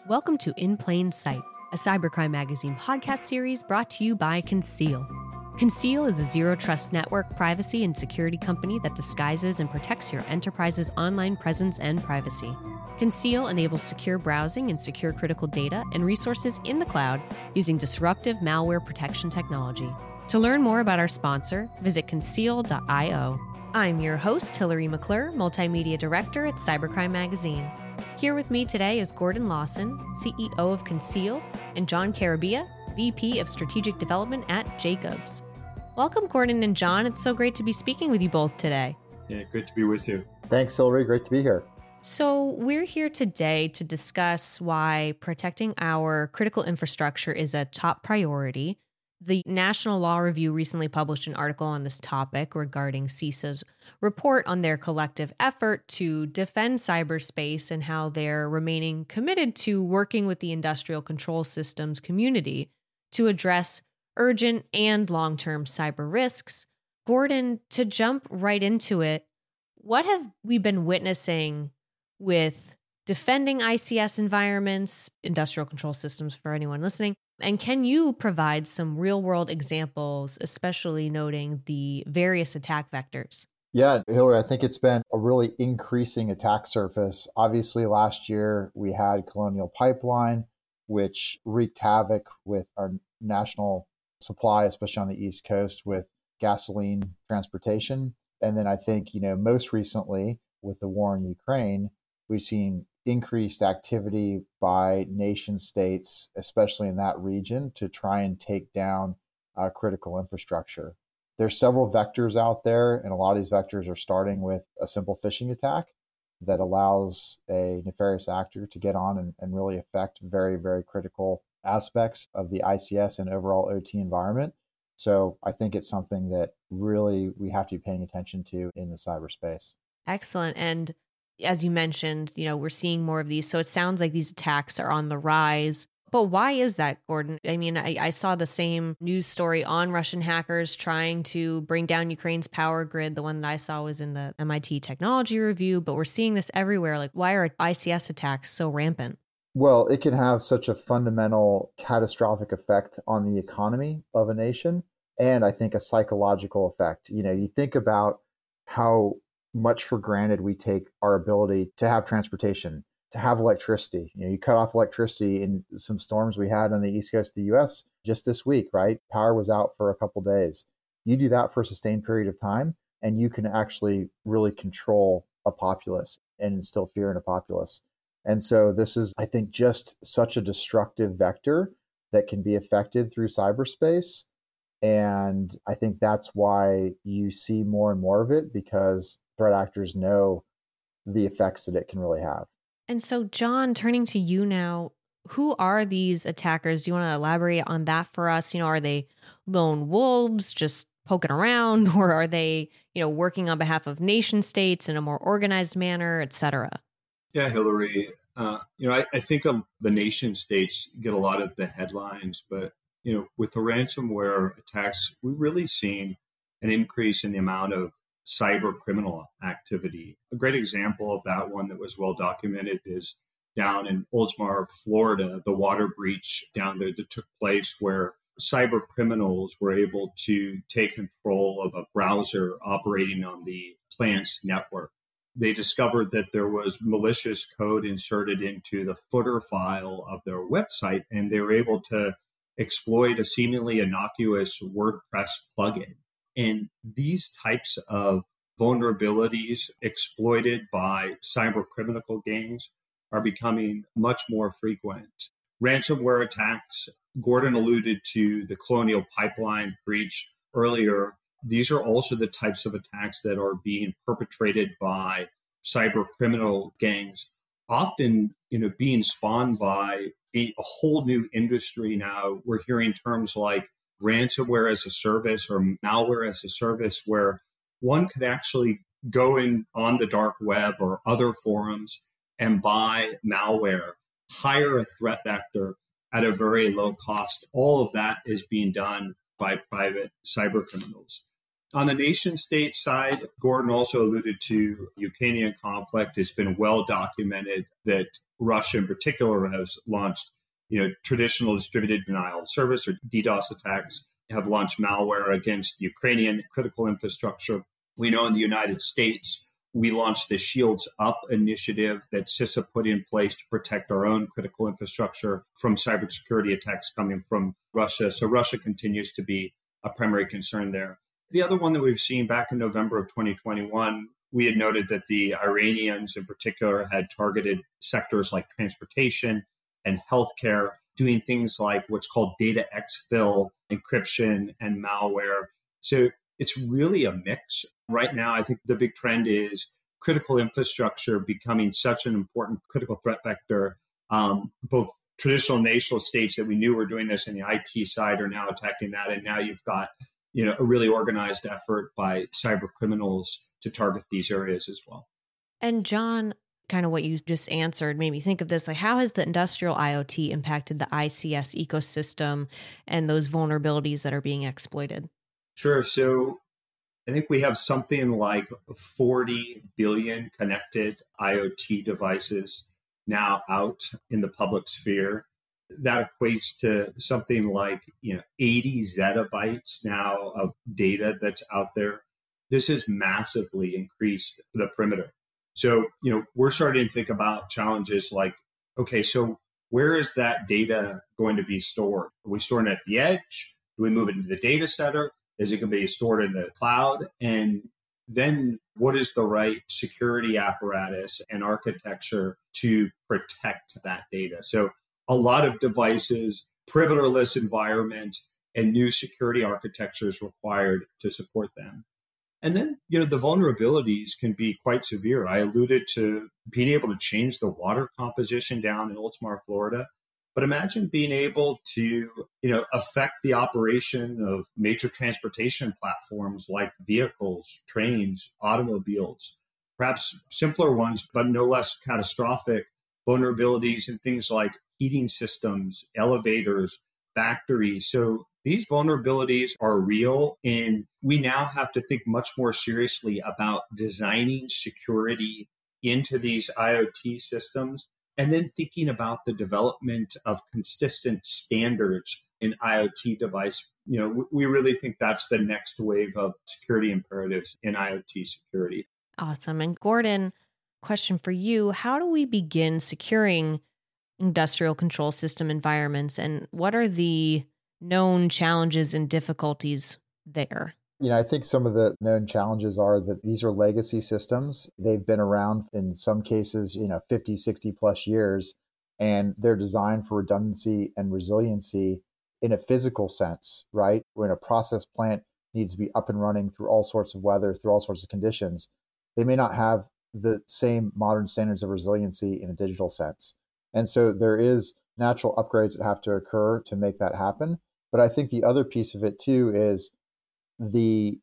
Welcome to In Plain Sight, a cybercrime magazine podcast series brought to you by Conceal. Conceal is a zero-trust network privacy and security company that disguises and protects your enterprise's online presence and privacy. Conceal enables secure browsing and secure critical data and resources in the cloud using disruptive malware protection technology. To learn more about our sponsor, visit conceal.io. I'm your host, Hillary McClure, Multimedia Director at Cybercrime Magazine. Here with me today is Gordon Lawson, CEO of Conceal, and John Carabia, VP of Strategic Development at Jacobs. Welcome, Gordon and John. It's so great to be speaking with you both today. Yeah, great to be with you. Thanks, Hillary. Great to be here. So we're here today to discuss why protecting our critical infrastructure is a top priority. The National Law Review recently published an article on this topic regarding CISA's report on their collective effort to defend cyberspace and how they're remaining committed to working with the industrial control systems community to address urgent and long-term cyber risks. Gordon, to jump right into it, what have we been witnessing with defending ICS environments, industrial control systems for anyone listening? And can you provide some real-world examples, especially noting the various attack vectors? Yeah, Hillary, I think it's been a really increasing attack surface. Obviously, last year we had Colonial Pipeline, which wreaked havoc with our national supply, especially on the East Coast with gasoline transportation. And then I think, most recently with the war in Ukraine, we've seen increased activity by nation states, especially in that region, to try and take down critical infrastructure. There's several vectors out there, and a lot of these vectors are starting with a simple phishing attack that allows a nefarious actor to get on and really affect very, very critical aspects of the ICS and overall OT environment. So I think it's something that really we have to be paying attention to in the cyberspace. Excellent. And as you mentioned, we're seeing more of these. So it sounds like these attacks are on the rise. But why is that, Gordon? I mean, I saw the same news story on Russian hackers trying to bring down Ukraine's power grid. The one that I saw was in the MIT Technology Review, but we're seeing this everywhere. Like, why are ICS attacks so rampant? Well, it can have such a fundamental catastrophic effect on the economy of a nation, and I think a psychological effect. You think about how much for granted we take our ability to have transportation, to have electricity. You cut off electricity in some storms we had on the East Coast of the US just this week, right? Power was out for a couple days. You do that for a sustained period of time, and you can actually really control a populace and instill fear in a populace. And so this is, I think, just such a destructive vector that can be affected through cyberspace. And I think that's why you see more and more of it, because threat actors know the effects that it can really have. And so, John, turning to you now, who are these attackers? Do you want to elaborate on that for us? Are they lone wolves just poking around, or are they, working on behalf of nation states in a more organized manner, et cetera? Yeah, Hillary, I think the nation states get a lot of the headlines, but, with the ransomware attacks, we've really seen an increase in the amount of cyber criminal activity. A great example of that one that was well documented is down in Oldsmar, Florida, the water breach down there that took place where cyber criminals were able to take control of a browser operating on the plant's network. They discovered that there was malicious code inserted into the footer file of their website, and they were able to exploit a seemingly innocuous WordPress plugin. And these types of vulnerabilities exploited by cyber criminal gangs are becoming much more frequent. Ransomware attacks, Gordon alluded to the Colonial Pipeline breach earlier. These are also the types of attacks that are being perpetrated by cyber criminal gangs, often, being spawned by a whole new industry now. We're hearing terms like ransomware as a service or malware as a service, where one could actually go in on the dark web or other forums and buy malware, hire a threat vector at a very low cost. All of that is being done by private cyber criminals. On the nation state side, Gordon also alluded to Ukrainian conflict. It's been well documented that Russia in particular has launched, traditional distributed denial of service or DDoS attacks, have launched malware against Ukrainian critical infrastructure. We know in the United States, we launched the Shields Up initiative that CISA put in place to protect our own critical infrastructure from cybersecurity attacks coming from Russia. So Russia continues to be a primary concern there. The other one that we've seen back in November of 2021, we had noted that the Iranians in particular had targeted sectors like transportation and healthcare, doing things like what's called data exfil, encryption, and malware. So it's really a mix. Right now, I think the big trend is critical infrastructure becoming such an important critical threat vector. Both traditional nation states that we knew were doing this in the IT side are now attacking that. And now you've got a really organized effort by cyber criminals to target these areas as well. And John, kind of what you just answered made me think of this. Like, how has the industrial IoT impacted the ICS ecosystem and those vulnerabilities that are being exploited? Sure. So I think we have something like 40 billion connected IoT devices now out in the public sphere. That equates to something like 80 zettabytes now of data that's out there. This has massively increased the perimeter. So, we're starting to think about challenges like, okay, so where is that data going to be stored? Are we storing it at the edge? Do we move it into the data center? Is it going to be stored in the cloud? And then what is the right security apparatus and architecture to protect that data? So a lot of devices, perimeterless environment, and new security architectures required to support them. And then, the vulnerabilities can be quite severe. I alluded to being able to change the water composition down in Oldsmar, Florida. But imagine being able to, affect the operation of major transportation platforms like vehicles, trains, automobiles, perhaps simpler ones, but no less catastrophic vulnerabilities in things like heating systems, elevators, factories. So these vulnerabilities are real, and we now have to think much more seriously about designing security into these IoT systems, and then thinking about the development of consistent standards in IoT device. We really think that's the next wave of security imperatives in IoT security. Awesome. And Gordon, question for you. How do we begin securing industrial control system environments, and what are the known challenges and difficulties there? I think some of the known challenges are that these are legacy systems. They've been around in some cases, 50, 60 plus years, and they're designed for redundancy and resiliency in a physical sense, right? When a process plant needs to be up and running through all sorts of weather, through all sorts of conditions, they may not have the same modern standards of resiliency in a digital sense. And so there is natural upgrades that have to occur to make that happen. But I think the other piece of it too is the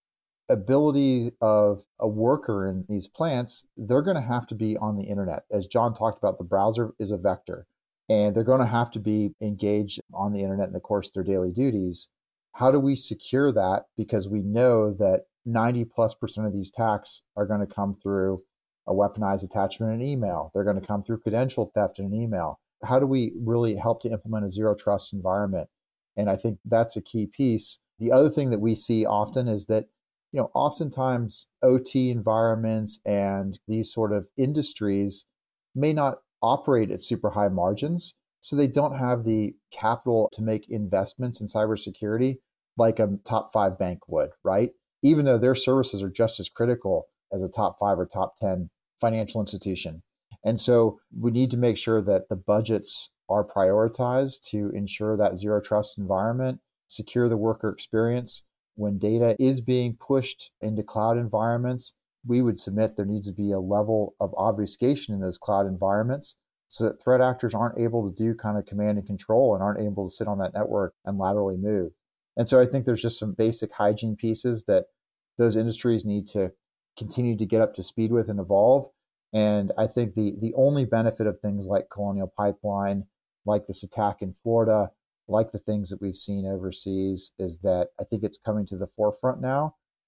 ability of a worker in these plants. They're going to have to be on the internet. As John talked about, the browser is a vector, and they're going to have to be engaged on the internet in the course of their daily duties. How do we secure that? Because we know that 90+% of these attacks are going to come through a weaponized attachment in an email. They're going to come through credential theft in an email. How do we really help to implement a zero trust environment? And I think that's a key piece. The other thing that we see often is that, oftentimes OT environments and these sort of industries may not operate at super high margins. So they don't have the capital to make investments in cybersecurity like a top 5 bank would, right? Even though their services are just as critical as a top 5 or top 10 financial institution. And so we need to make sure that the budgets are prioritized to ensure that zero trust environment, secure the worker experience. When data is being pushed into cloud environments, we would submit there needs to be a level of obfuscation in those cloud environments so that threat actors aren't able to do kind of command and control and aren't able to sit on that network and laterally move. And so I think there's just some basic hygiene pieces that those industries need to continue to get up to speed with and evolve. And I think the only benefit of things like Colonial Pipeline, like this attack in Florida, like the things that we've seen overseas, is that I think it's coming to the forefront now.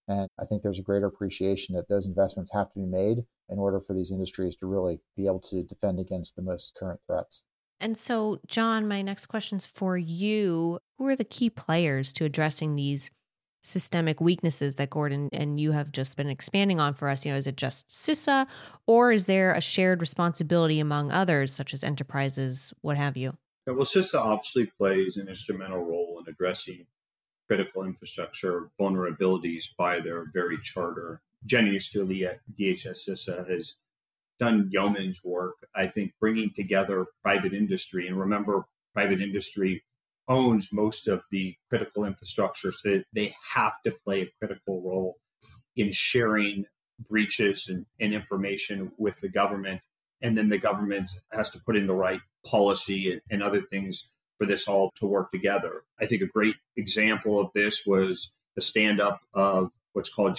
And I think there's a greater appreciation that those investments have to be made in order for these industries to really be able to defend against the most current threats. And so, John, my next question's for you. Who are the key players to addressing these systemic weaknesses that Gordon and you have just been expanding on for us? Is it just CISA, or is there a shared responsibility among others, such as enterprises, what have you? Well, CISA obviously plays an instrumental role in addressing critical infrastructure vulnerabilities by their very charter. Jenny Easterly at DHS CISA has done yeoman's work, I think, bringing together private industry. And remember, private industry owns most of the critical infrastructure, so they have to play a critical role in sharing breaches and information with the government. And then the government has to put in the right policy and other things for this all to work together. I think a great example of this was the stand-up of what's called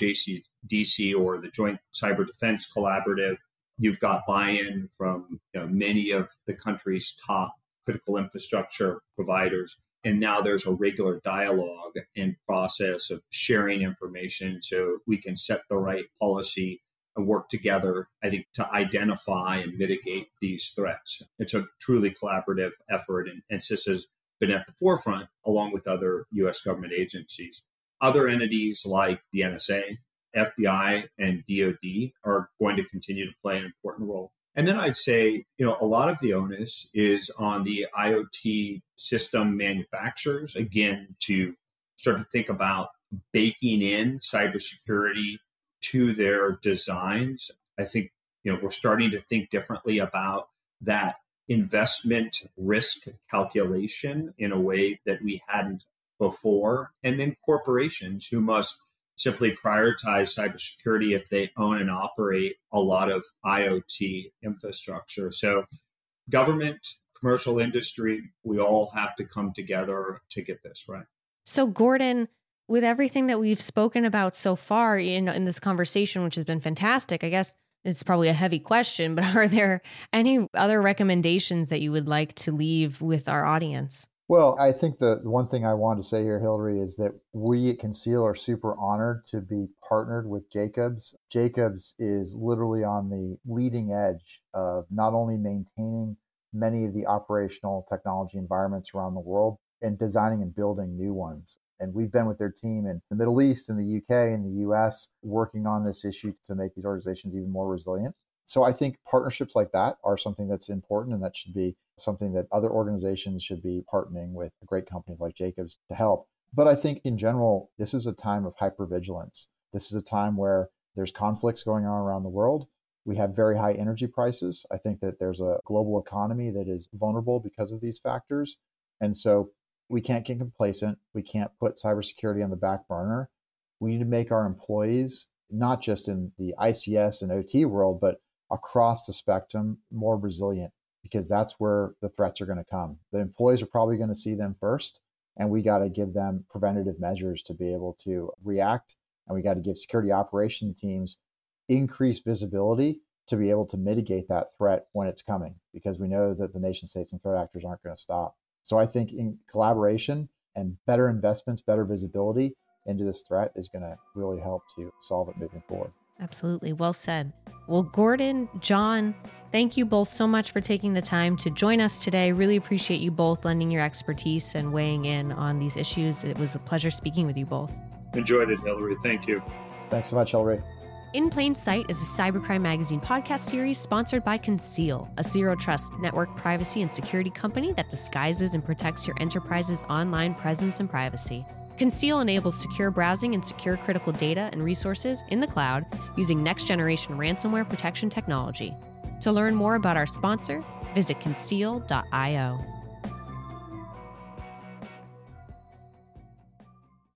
JCDC, or the Joint Cyber Defense Collaborative. You've got buy-in from many of the country's top critical infrastructure providers. And now there's a regular dialogue and process of sharing information so we can set the right policy and work together, I think, to identify and mitigate these threats. It's a truly collaborative effort, and CISA's been at the forefront along with other U.S. government agencies. Other entities like the NSA, FBI, and DoD are going to continue to play an important role. And then I'd say, a lot of the onus is on the IoT system manufacturers, again, to start to think about baking in cybersecurity to their designs. I think, we're starting to think differently about that investment risk calculation in a way that we hadn't before. And then corporations who must simply prioritize cybersecurity if they own and operate a lot of IoT infrastructure. So government, commercial industry, we all have to come together to get this right. So Gordon, with everything that we've spoken about so far in this conversation, which has been fantastic, I guess it's probably a heavy question, but are there any other recommendations that you would like to leave with our audience? Well, I think the one thing I want to say here, Hillary, is that we at Conceal are super honored to be partnered with Jacobs. Jacobs is literally on the leading edge of not only maintaining many of the operational technology environments around the world and designing and building new ones. And we've been with their team in the Middle East, in the UK, and the US, working on this issue to make these organizations even more resilient. So I think partnerships like that are something that's important, and that should be something that other organizations should be partnering with great companies like Jacobs to help. But I think in general, this is a time of hypervigilance. This is a time where there's conflicts going on around the world. We have very high energy prices. I think that there's a global economy that is vulnerable because of these factors. And so we can't get complacent. We can't put cybersecurity on the back burner. We need to make our employees, not just in the ICS and OT world, but across the spectrum, more resilient, because that's where the threats are going to come. The employees are probably going to see them first, and we got to give them preventative measures to be able to react. And we got to give security operation teams increased visibility to be able to mitigate that threat when it's coming, because we know that the nation states and threat actors aren't going to stop. So I think in collaboration and better investments, better visibility into this threat is going to really help to solve it moving forward. Absolutely. Well said. Well, Gordon, John, thank you both so much for taking the time to join us today. Really appreciate you both lending your expertise and weighing in on these issues. It was a pleasure speaking with you both. Enjoyed it, Hillary. Thank you. Thanks so much, Hillary. In Plain Sight is a Cybercrime Magazine podcast series sponsored by Conceal, a zero trust network privacy and security company that disguises and protects your enterprise's online presence and privacy. Conceal enables secure browsing and secure critical data and resources in the cloud using next-generation ransomware protection technology. To learn more about our sponsor, visit conceal.io.